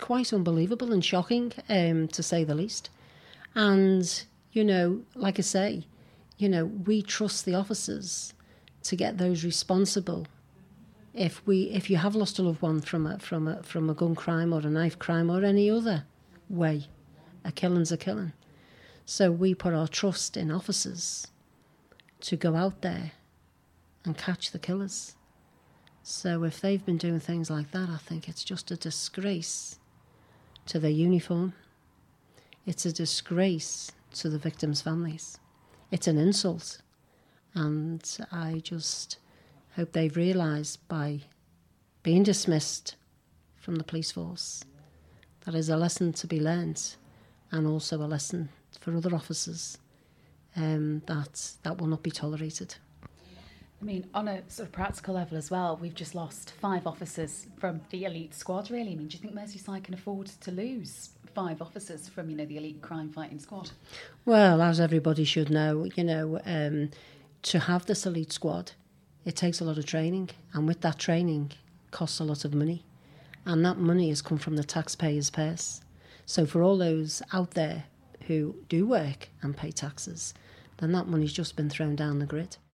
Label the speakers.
Speaker 1: quite unbelievable and shocking, to say the least. And, you know, like I say, you know, we trust the officers to get those responsible. If you have lost a loved one from a gun crime or a knife crime or any other way, a killing's a killing. So we put our trust in officers to go out there and catch the killers. So if they've been doing things like that, I think it's just a disgrace to their uniform. It's a disgrace to the victims' families. It's an insult. And I just hope they've realised by being dismissed from the police force that is a lesson to be learnt, and also a lesson for other officers that will not be tolerated.
Speaker 2: I mean, on a sort of practical level as well, we've just lost 5 officers from the elite squad, really. I mean, do you think Merseyside can afford to lose 5 officers from, you know, the elite crime fighting squad?
Speaker 1: Well, as everybody should know, you know, to have this elite squad, it takes a lot of training, and with that training costs a lot of money, and that money has come from the taxpayers' purse. So for all those out there who do work and pay taxes, then that money's just been thrown down the grid.